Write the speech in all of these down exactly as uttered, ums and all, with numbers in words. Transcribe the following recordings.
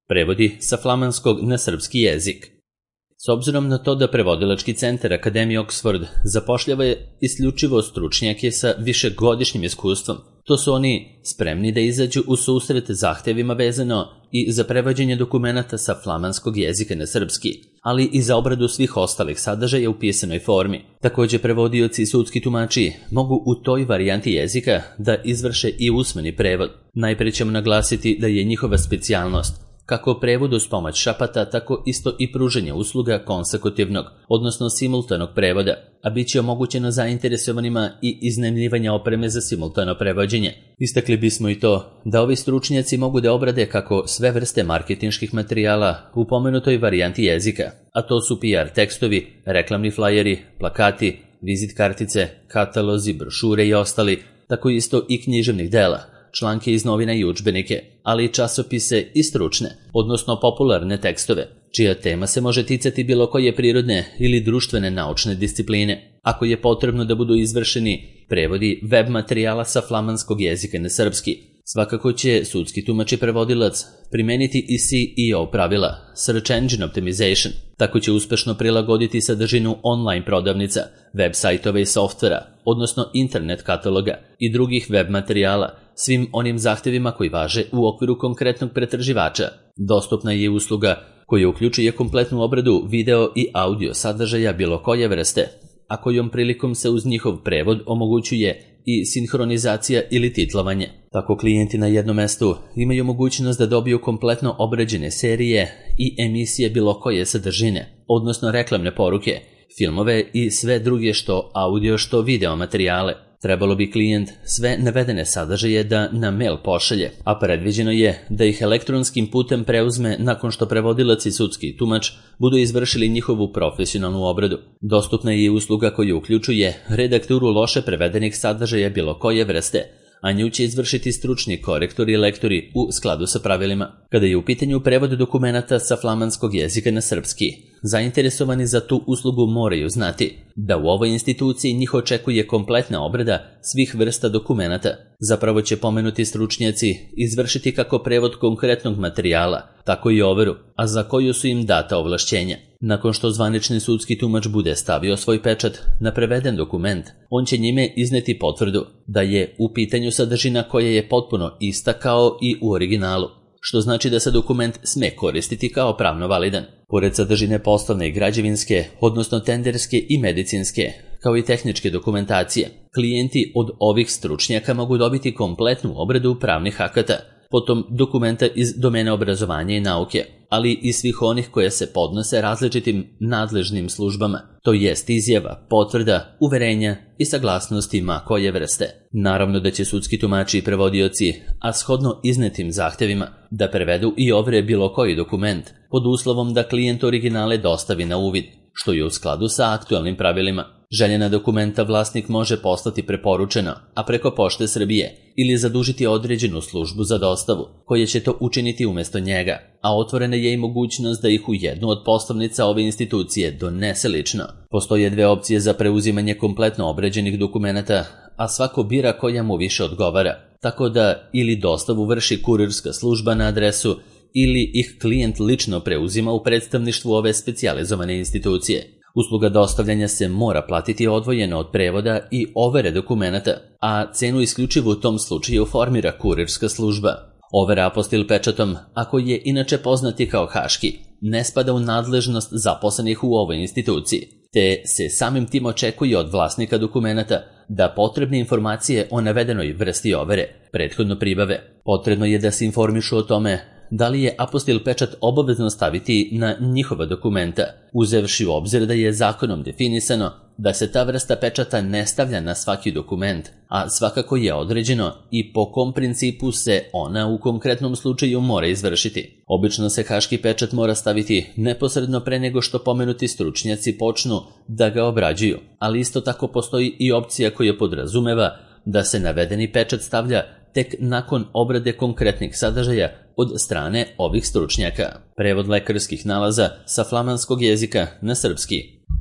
prevodi sa flamanskog na srpski jezik. S obzirom na to da prevodilački centar Akademije Oxford zapošljava isključivo stručnjake sa višegodišnjim iskustvom, to su oni spremni da izađu u susret zahtevima vezano i za prevođenje dokumenata sa flamanskog jezika na srpski, ali i za obradu svih ostalih sadržaja u pisanoj formi. Također prevodioci i sudski tumači mogu u toj varijanti jezika da izvrše i usmeni prevod. Najprije ćemo naglasiti da je njihova specijalnost kako prevod uz pomoć šapata, tako isto i pruženje usluga konsekutivnog, odnosno simultanog prevoda, a bit će omogućeno zainteresovanima i iznajmljivanja opreme za simultano prevođenje. Istakli bismo i to da ovi stručnjaci mogu da obrade kako sve vrste marketinških materijala u pomenutoj varijanti jezika, a to su P R tekstovi, reklamni flajeri, plakati, vizit kartice, katalozi, brošure i ostali, tako isto i književnih dela, članke iz novina i udžbenike, ali i časopise i stručne, odnosno popularne tekstove, čija tema se može ticati bilo koje prirodne ili društvene naučne discipline. Ako je potrebno da budu izvršeni prevodi web materijala sa flamanskog jezika na srpski, svakako će sudski tumač i prevodilac primeniti i S E O pravila, Search Engine Optimization, tako će uspešno prilagoditi sadržinu online prodavnica, web sajtova i softvera, odnosno internet kataloga i drugih web materijala, svim onim zahtevima koji važe u okviru konkretnog pretraživača. Dostupna je usluga koja uključuje kompletnu obradu video i audio sadržaja bilo koje vrste, a kojom prilikom se uz njihov prevod omogućuje i sinhronizacija ili titlovanje. Tako klijenti na jednom mestu imaju mogućnost da dobiju kompletno obrađene serije i emisije bilo koje sadržine, odnosno reklamne poruke, filmove i sve druge što audio što video materijale. Trebalo bi klijent sve navedene sadržaje da na mail pošalje, a predviđeno je da ih elektronskim putem preuzme nakon što prevodilac i sudski tumač budu izvršili njihovu profesionalnu obradu. Dostupna je i usluga koja uključuje redakturu loše prevedenih sadržaja bilo koje vrste, a nju će izvršiti stručni korektori i lektori u skladu sa pravilima. Kada je u pitanju prevod dokumenata sa flamanskog jezika na srpski, zainteresovani za tu uslugu moraju znati da u ovoj instituciji njih očekuje kompletna obrada svih vrsta dokumenata. Zapravo će pomenuti stručnjaci izvršiti kako prevod konkretnog materijala, tako i overu, a za koju su im data ovlašćenja. Nakon što zvanični sudski tumač bude stavio svoj pečat na preveden dokument, on će njime izneti potvrdu da je u pitanju sadržina koja je potpuno ista kao i u originalu, što znači da se dokument sme koristiti kao pravno validan. Pored sadržine poslovne i građevinske, odnosno tenderske i medicinske, kao i tehničke dokumentacije, klijenti od ovih stručnjaka mogu dobiti kompletnu obradu pravnih akata, potom dokumenta iz domena obrazovanja i nauke, ali i svih onih koje se podnose različitim nadležnim službama, to jest izjava, potvrda, uverenja i saglasnosti ma koje vrste. Naravno da će sudski tumači i prevodioci, a shodno iznetim zahtevima, da prevedu i overe bilo koji dokument, pod uslovom da klijent originale dostavi na uvid, što je u skladu sa aktualnim pravilima. Željena dokumenta vlasnik može poslati preporučeno, a preko Pošte Srbije, ili zadužiti određenu službu za dostavu, koja će to učiniti umjesto njega, a otvorena je i mogućnost da ih u jednu od poslovnica ove institucije donese lično. Postoje dve opcije za preuzimanje kompletno obrađenih dokumenata, a svako bira koja mu više odgovara, tako da ili dostavu vrši kurirska služba na adresu, ili ih klijent lično preuzima u predstavništvu ove specijalizovane institucije. Usluga dostavljanja se mora platiti odvojeno od prevoda i overe dokumenata, a cenu isključivo u tom slučaju formira kurirska služba. Overa apostil pečatom, ako je inače poznati kao haški, ne spada u nadležnost zaposlenih u ovoj instituciji, te se samim tim očekuje od vlasnika dokumenata da potrebne informacije o navedenoj vrsti overe prethodno pribave. Potrebno je da se informišu o tome da li je apostil pečat obavezno staviti na njihova dokumenta, uzevši u obzir da je zakonom definisano da se ta vrsta pečata ne stavlja na svaki dokument, a svakako je određeno i po kom principu se ona u konkretnom slučaju mora izvršiti. Obično se haški pečat mora staviti neposredno pre nego što pomenuti stručnjaci počnu da ga obrađuju, ali isto tako postoji i opcija koja podrazumeva da se navedeni pečat stavlja tek nakon obrade konkretnih sadržaja od strane ovih stručnjaka. Prevod lekarskih nalaza sa flamanskog jezika na srpski.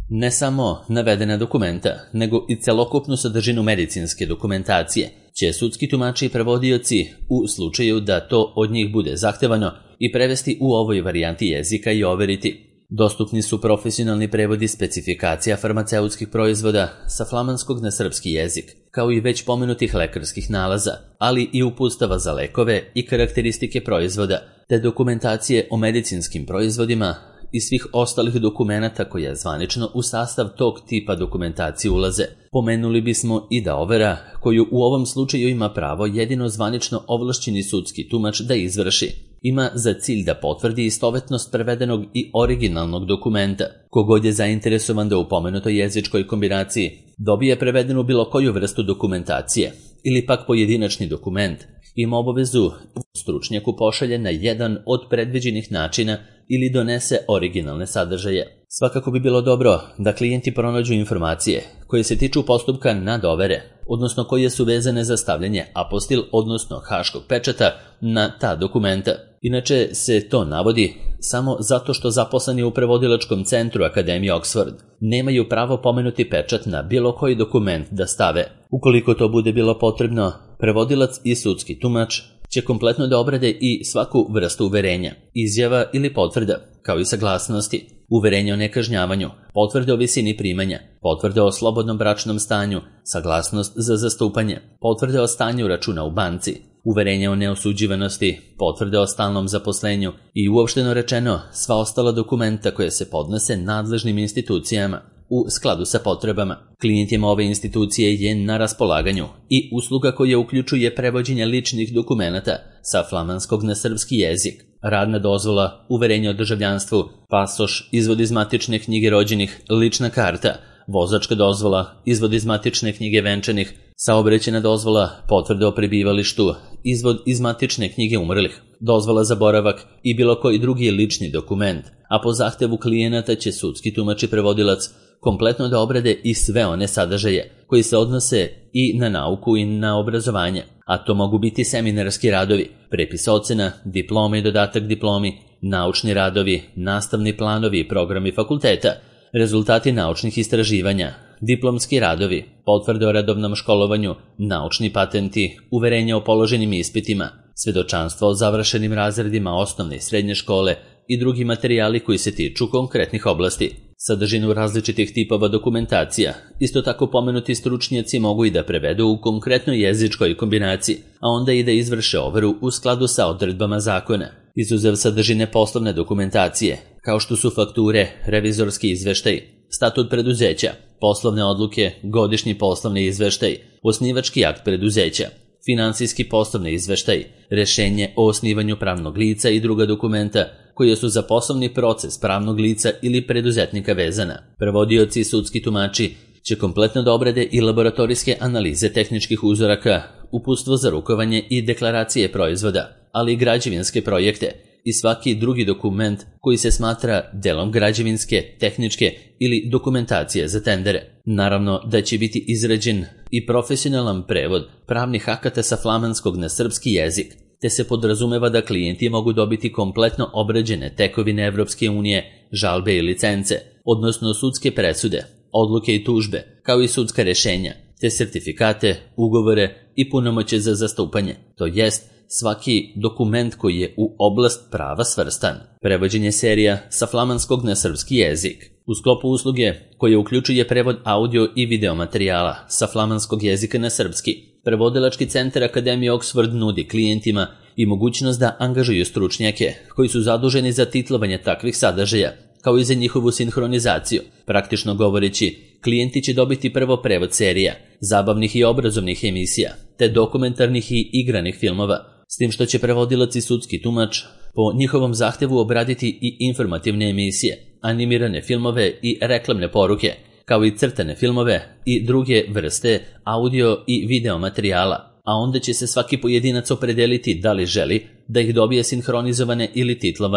Ne samo navedena dokumenta, nego i celokupnu sadržinu medicinske dokumentacije će sudski tumači i prevodioci u slučaju da to od njih bude zahtevano i prevesti u ovoj varijanti jezika i overiti. Dostupni su profesionalni prevodi specifikacija farmaceutskih proizvoda sa flamanskog na srpski jezik, kao i već pomenutih lekarskih nalaza, ali i uputstava za lekove i karakteristike proizvoda, te dokumentacije o medicinskim proizvodima i svih ostalih dokumenata koje zvanično u sastav tog tipa dokumentacije ulaze. Pomenuli bismo i da overa, koju u ovom slučaju ima pravo jedino zvanično ovlašćeni sudski tumač da izvrši, ima za cilj da potvrdi istovetnost prevedenog i originalnog dokumenta. Kogod je zainteresovan da u pomenutoj jezičkoj kombinaciji dobije prevedenu bilo koju vrstu dokumentacije ili pak pojedinačni dokument, ima obavezu stručnjaku pošalje na jedan od predviđenih načina ili donese originalne sadržaje. Svakako bi bilo dobro da klijenti pronađu informacije koje se tiču postupka nadovere, odnosno koje su vezane za stavljanje apostil, odnosno haškog pečata na ta dokumenta. Inače se to navodi samo zato što zaposleni u prevodilačkom centru Akademije Oxford nemaju pravo pomenuti pečat na bilo koji dokument da stave. Ukoliko to bude bilo potrebno, prevodilac i sudski tumač će kompletno da obrade i svaku vrstu uverenja, izjava ili potvrda, kao i saglasnosti, uverenje o nekažnjavanju, potvrde o visini primanja, potvrde o slobodnom bračnom stanju, saglasnost za zastupanje, potvrde o stanju računa u banci, uverenje o neosuđivanosti, potvrde o stalnom zaposlenju i uopšteno rečeno sva ostala dokumenta koje se podnose nadležnim institucijama u skladu sa potrebama. Klijentima ove institucije je na raspolaganju i usluga koja uključuje prevođenje ličnih dokumenata sa flamanskog na srpski jezik, radna dozvola, uverenje o državljanstvu, pasoš, izvod iz matične knjige rođenih, lična karta, vozačka dozvola, izvod iz matične knjige venčanih, saobraćajna dozvola, potvrda o prebivalištu, izvod iz matične knjige umrlih, dozvola za boravak i bilo koji drugi lični dokument, a po zahtevu klijenata će sudski tumač i prevodilac kompletno da obrade i sve one sadržaje koji se odnose i na nauku i na obrazovanje, a to mogu biti seminarski radovi, prepis ocena, diplome i dodatak diplomi, naučni radovi, nastavni planovi i programi fakulteta, rezultati naučnih istraživanja, diplomski radovi, potvrde o redovnom školovanju, naučni patenti, uverenja o položenim ispitima, svedočanstva o završenim razredima osnovne i srednje škole i drugi materijali koji se tiču konkretnih oblasti. Sadržinu različitih tipova dokumentacija, isto tako pomenuti stručnjaci mogu i da prevedu u konkretnoj jezičkoj kombinaciji, a onda i da izvrše overu u skladu sa odredbama zakona. Izuzev sadržine poslovne dokumentacije, kao što su fakture, revizorski izveštaj, statut preduzeća, poslovne odluke, godišnji poslovni izveštaj, osnivački akt preduzeća, finansijski poslovni izveštaj, rešenje o osnivanju pravnog lica i druga dokumenta koje su za poslovni proces pravnog lica ili preduzetnika vezana. Prevodioci i sudski tumači će kompletno da obrade i laboratorijske analize tehničkih uzoraka, uputstvo za rukovanje i deklaracije proizvoda, ali i građevinske projekte i svaki drugi dokument koji se smatra delom građevinske, tehničke ili dokumentacije za tendere. Naravno da će biti izrađen i profesionalan prevod pravnih akata sa flamanskog na srpski jezik, te se podrazumeva da klijenti mogu dobiti kompletno obrađene tekovine Evropske unije, žalbe i licence, odnosno sudske presude, odluke i tužbe, kao i sudska rešenja, te sertifikate, ugovore i punomoćje za zastupanje, to jest svaki dokument koji je u oblast prava svrstan. Prevođenje serija sa flamanskog na srpski jezik. U sklopu usluge koje uključuje prevod audio i video materijala sa flamanskog jezika na srpski, prevodilački centar Akademije Oxford nudi klijentima i mogućnost da angažuju stručnjake koji su zaduženi za titlovanje takvih sadržaja, kao i za njihovu sinhronizaciju. Praktično govoreći, klijenti će dobiti prvo prevod serija, zabavnih i obrazovnih emisija, te dokumentarnih i igranih filmova, s tim što će prevodilac i sudski tumač po njihovom zahtevu obraditi i informativne emisije, animirane filmove i reklamne poruke, kao i crtane filmove i druge vrste audio i video materijala, a onda će se svaki pojedinac opredeliti da li želi da ih dobije sinhronizovane ili titlovane.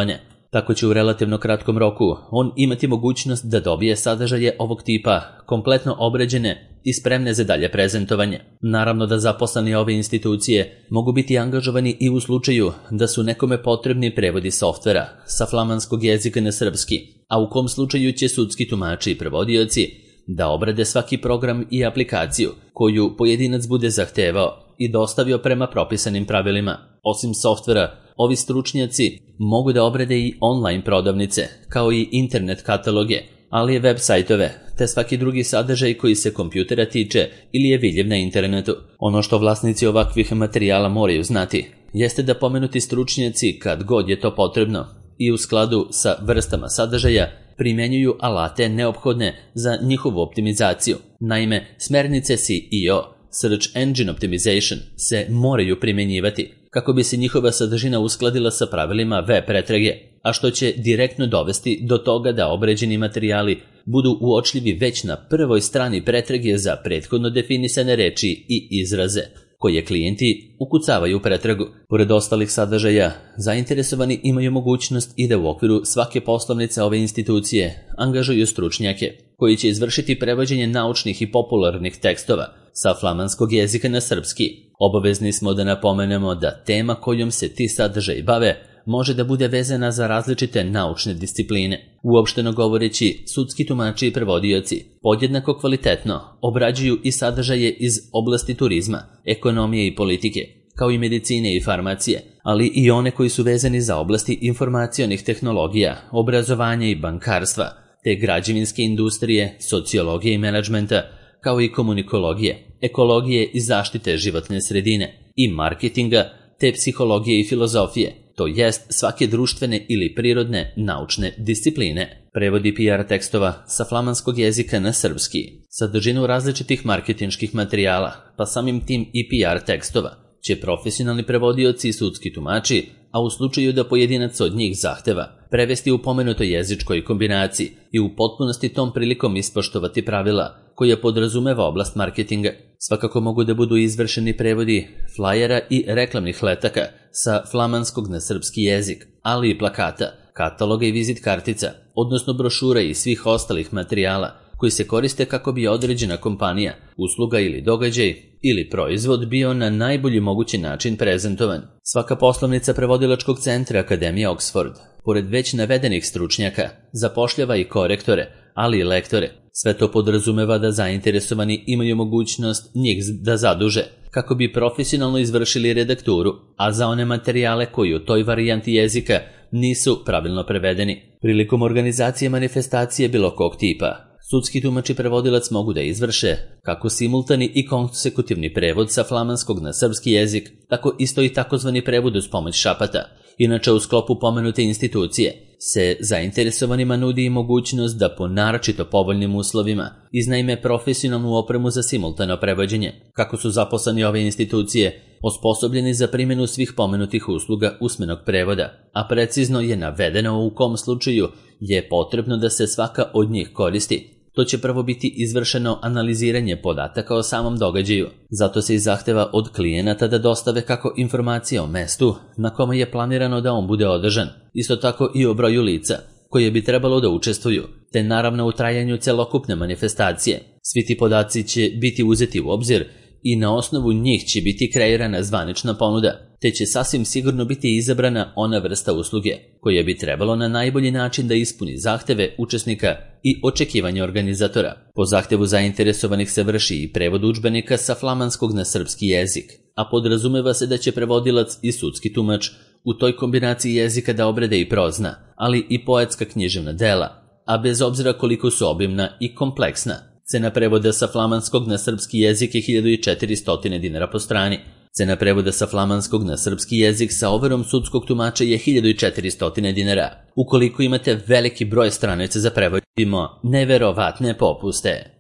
Tako će u relativno kratkom roku on imati mogućnost da dobije sadržaje ovog tipa, kompletno obrađene i spremne za dalje prezentovanje. Naravno da zaposleni ove institucije mogu biti angažovani i u slučaju da su nekome potrebni prevodi softvera sa flamanskog jezika na srpski, a u kom slučaju će sudski tumači i prevodioci da obrade svaki program i aplikaciju koju pojedinac bude zahtevao i dostavio prema propisanim pravilima. Osim softvera, ovi stručnjaci mogu da obrade i online prodavnice, kao i internet kataloge, ali i web sajtove, te svaki drugi sadržaj koji se kompjutera tiče ili je vidljiv na internetu. Ono što vlasnici ovakvih materijala moraju znati jeste da pomenuti stručnjaci, kad god je to potrebno i u skladu sa vrstama sadržaja, primenjuju alate neophodne za njihovu optimizaciju. Naime, smernice S E O, Search Engine Optimization, se moraju primenjivati kako bi se njihova sadržina uskladila sa pravilima web pretrage, a što će direktno dovesti do toga da obrađeni materijali budu uočljivi već na prvoj strani pretrage za prethodno definisane reči i izraze koje klijenti ukucavaju u pretragu. Pored ostalih sadržaja, zainteresovani imaju mogućnost i da u okviru svake poslovnice ove institucije angažuju stručnjake koji će izvršiti prevođenje naučnih i popularnih tekstova sa flamanskog jezika na srpski. Obavezni smo da napomenemo da tema kojom se ti sadržaji bave može da bude vezana za različite naučne discipline. Uopšteno govoreći, sudski tumači i prevodioci podjednako kvalitetno obrađuju i sadržaje iz oblasti turizma, ekonomije i politike, kao i medicine i farmacije, ali i one koji su vezani za oblasti informacionih tehnologija, obrazovanja i bankarstva, te građevinske industrije, sociologije i menadžmenta, kao i komunikologije, ekologije i zaštite životne sredine, i marketinga, te psihologije i filozofije, to jest svake društvene ili prirodne naučne discipline. Prevodi P R tekstova sa flamanskog jezika na srpski, sadržinu različitih marketinških materijala, pa samim tim i P R tekstova, će profesionalni prevodioci i sudski tumači, a u slučaju da pojedinac od njih zahteva, prevesti u pomenutoj jezičkoj kombinaciji i u potpunosti tom prilikom ispoštovati pravila koje podrazumeva oblast marketinga. Svakako mogu da budu izvršeni prevodi flajera i reklamnih letaka sa flamanskog na srpski jezik, ali i plakata, kataloga i vizit kartica, odnosno brošura i svih ostalih materijala koji se koriste kako bi određena kompanija, usluga ili događaj ili proizvod bio na najbolji mogući način prezentovan. Svaka poslovnica prevodilačkog centra Akademije Oxford, pored već navedenih stručnjaka, zapošljava i korektore, ali i lektore. Sve to podrazumeva da zainteresovani imaju mogućnost njih da zaduže kako bi profesionalno izvršili redakturu, a za one materijale koji u toj varijanti jezika nisu pravilno prevedeni. Prilikom organizacije manifestacije bilo kog tipa, sudski tumač i prevodilac mogu da izvrše kako simultani i konsekutivni prevod sa flamanskog na srpski jezik, tako isto i takozvani prevod uz pomoć šapata. Inače, u sklopu pomenute institucije se zainteresovanima nudi i mogućnost da po naročito povoljnim uslovima iznajme profesionalnu opremu za simultano prevođenje. Kako su zaposleni ove institucije osposobljeni za primjenu svih pomenutih usluga usmenog prevoda, a precizno je navedeno u kom slučaju je potrebno da se svaka od njih koristi. To će prvo biti izvršeno analiziranje podataka o samom događaju. Zato se i zahteva od klijenata da dostave kako informacije o mestu na kome je planirano da on bude održan, isto tako i o broju lica koje bi trebalo da učestvuju, te naravno u trajanju celokupne manifestacije. Svi ti podaci će biti uzeti u obzir i na osnovu njih će biti kreirana zvanična ponuda, te će sasvim sigurno biti izabrana ona vrsta usluge koja bi trebalo na najbolji način da ispuni zahteve učesnika i očekivanje organizatora. Po zahtevu zainteresovanih se vrši i prevod udžbenika sa flamanskog na srpski jezik, a podrazumeva se da će prevodilac i sudski tumač u toj kombinaciji jezika da obrade i prozna, ali i poetska književna dela, a bez obzira koliko su obimna i kompleksna. Cena prevoda sa flamanskog na srpski jezik je hiljadu četiristo dinara po strani. Cena prevoda sa flamanskog na srpski jezik sa overom sudskog tumača je hiljadu četiristo dinara. Ukoliko imate veliki broj stranica za prevod, imamo neverovatne popuste.